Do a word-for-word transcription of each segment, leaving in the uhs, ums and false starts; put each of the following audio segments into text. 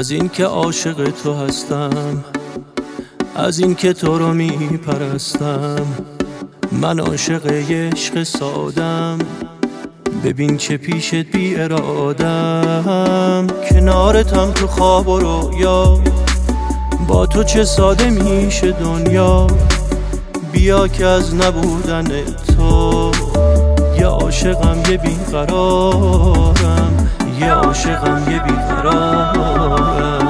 از این که عاشق تو هستم، از این که تو رو میپرستم، من عاشق عشق سادم. ببین چه پیشت بی ارادم، کنارتم تو خواب و رویا، با تو چه ساده میشه دنیا. بیا که از نبودن تو یه عاشقم یه بیقرارم، یه عاشقم یه بیقرارم.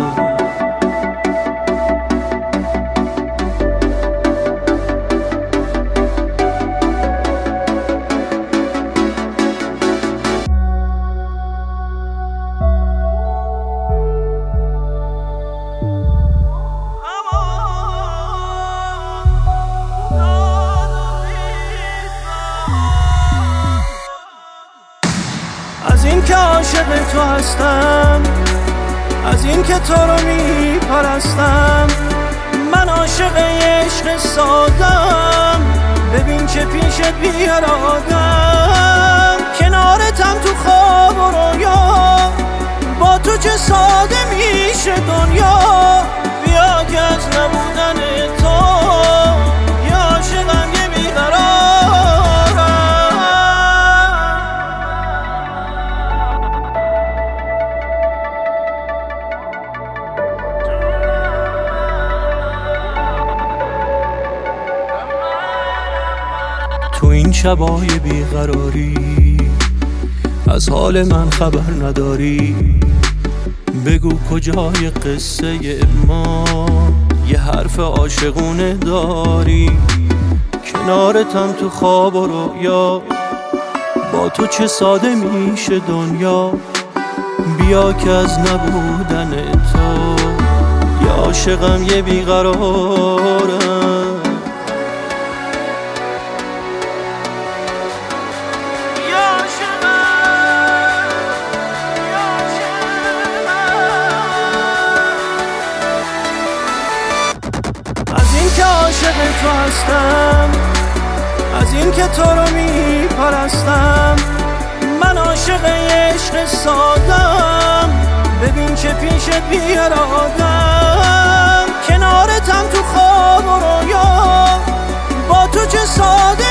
از این که عاشق تو هستم، از این که تو رو میپرستم، من عاشق عشق سادم. ببین چه پیشت بیارادم، کنارتم تو خواب و رویا، با تو چه ساده میشه دنیا. بیا که از نبودن تو یه عاشقم یه بیقرارم. تو این شبای بیقراری از حال من خبر نداری، بگو کجای قصه ما یه حرف عاشقونه داری. کنارتم تو خواب و رویا، با تو چه ساده میشه دنیا. بیا که از نبودن تو یه عاشقم یه بیقرارم. از این که عاشق تو هستم، از این که تو رو میپرستم، من عاشق عشق سادم. ببین چه پیشت بیارادم، کنارتم تو خواب و رویا، با تو چه ساده